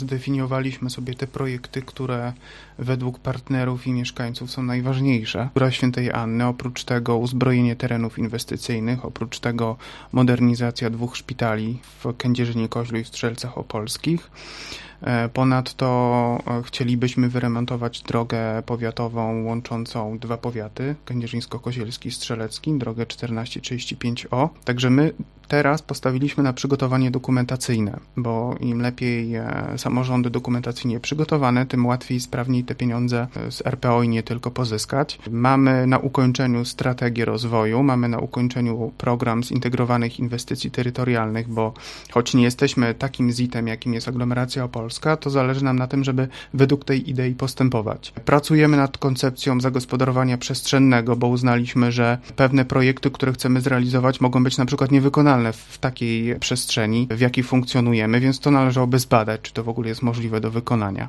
Zdefiniowaliśmy sobie te projekty, które według partnerów i mieszkańców są najważniejsze. Góra Świętej Anny, oprócz tego uzbrojenie terenów inwestycyjnych, oprócz tego modernizacja 2 szpitali w Kędzierzynie-Koźlu i w Strzelcach Opolskich. Ponadto chcielibyśmy wyremontować drogę powiatową łączącą 2 powiaty, kędzierzyńsko-kozielski i strzelecki, drogę 1435O. Także my teraz postawiliśmy na przygotowanie dokumentacyjne, bo im lepiej samorządy dokumentacyjnie przygotowane, tym łatwiej i sprawniej te pieniądze z RPO i nie tylko pozyskać. Mamy na ukończeniu strategię rozwoju, mamy na ukończeniu program zintegrowanych inwestycji terytorialnych, bo choć nie jesteśmy takim ZIT-em, jakim jest aglomeracja opolska, to zależy nam na tym, żeby według tej idei postępować. Pracujemy nad koncepcją zagospodarowania przestrzennego, bo uznaliśmy, że pewne projekty, które chcemy zrealizować, mogą być na przykład niewykonalne w takiej przestrzeni, w jakiej funkcjonujemy, więc to należałoby zbadać, czy to w ogóle jest możliwe do wykonania.